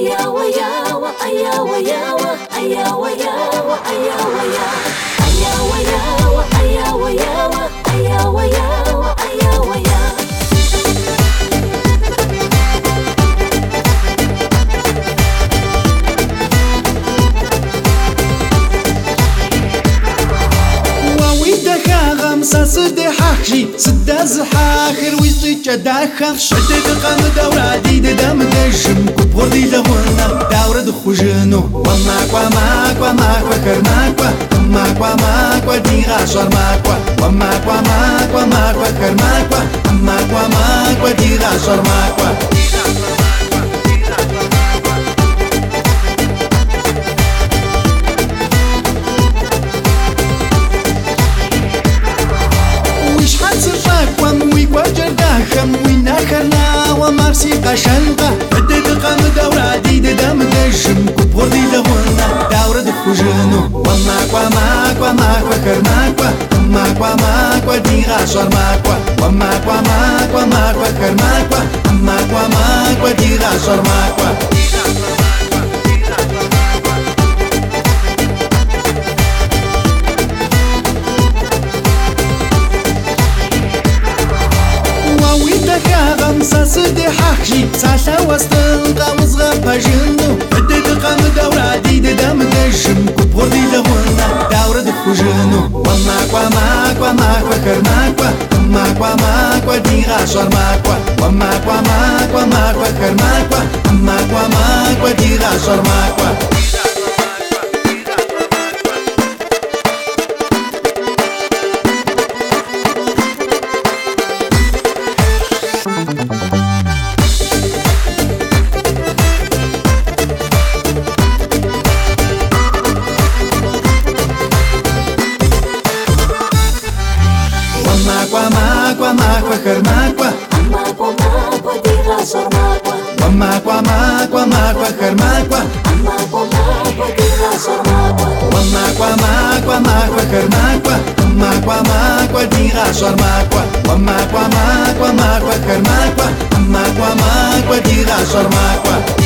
ayawa yawa, ayawa yawa, ayawa yawa, ayawa yawa, ayawa yawa, ayawa yawa, ayawa yawa, ayawa yawa. سدي حاخشي سدا زحاخر ويطيج داخل شدد قام دورة ديد دام دشم كبردي لهونا دورة دخوجنو وماكوا ماكوا ماكوا كرماكوا ماكوا ماكوا دي غاشر ماكوا وماكوا ماكوا ماكوا كرماكوا ماكوا ماكوا دي غاشر ماكوا وينا خرنا ومارسي قشنقة بدد قام دورة ديد دام دشم كبردي لهونا دورة دخوجنو وماكوا ماكوا ماكوا كرماكوا ماكوا ماكوا دي غاشر ماكوا وماكوا ماكوا ماكوا كرماكوا ماكوا ماكوا دي غاشر ماكوا سدي حاخشي ساشا وستنقا وصغا باجنو بدد قام دورة ديد دام دشم كبردي لهونا دورة دخوجنو وماكوا ماكوا ماكوا كرماكوا ماكوا ماكوا دي غاشر ماكوا وماكوا ماكوا ماكوا كرماكوا ماكوا ماكوا دي غاشر ماكوا ماكوا ماكوا ماكوا كرماكوا ماكوا ماكوا دي غاشر ماكوا وماكوا ماكوا ماكوا كرماكوا ماكوا ماكوا دي غاشر ماكوا وماكوا ماكوا ماكوا كرماكوا ماكوا ماكوا دي غاشر ماكوا وماكوا ماكوا ماكوا كرماكوا ماكوا ماكوا دي غاشر ماكوا